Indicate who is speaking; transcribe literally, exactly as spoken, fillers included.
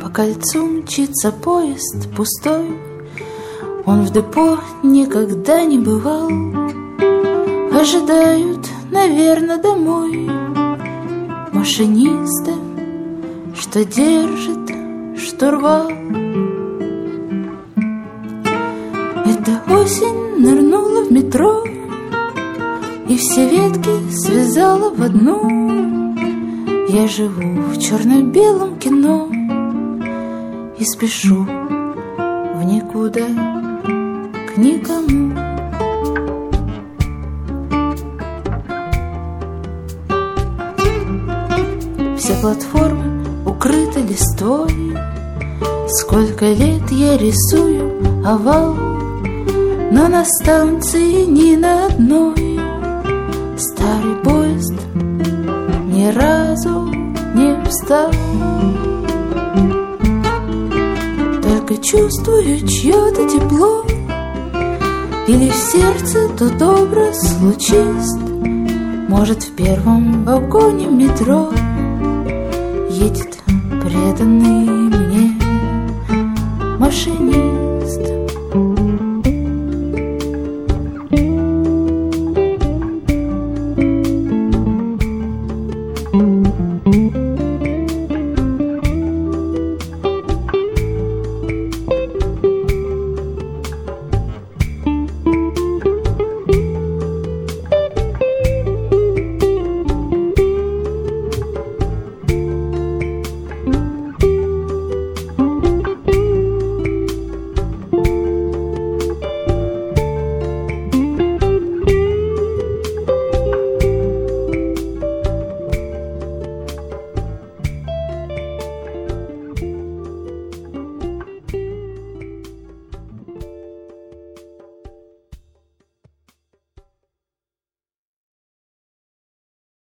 Speaker 1: По кольцу мчится поезд пустой, он в депо никогда не бывал. Ожидают, наверно, домой машиниста, что держит штурвал. Эта осень нырнула в метро и все ветки связала в одну. Я живу в черно-белом кино и спешу в никуда, к никому. Все платформы укрыты листвой, сколько лет я рисую овал, но на станции ни на одной старый поезд ни разу не встал. Только чувствую чье-то тепло, или в сердце тот образ лучист. Может, в первом вагоне метро едет преданный мне машинист.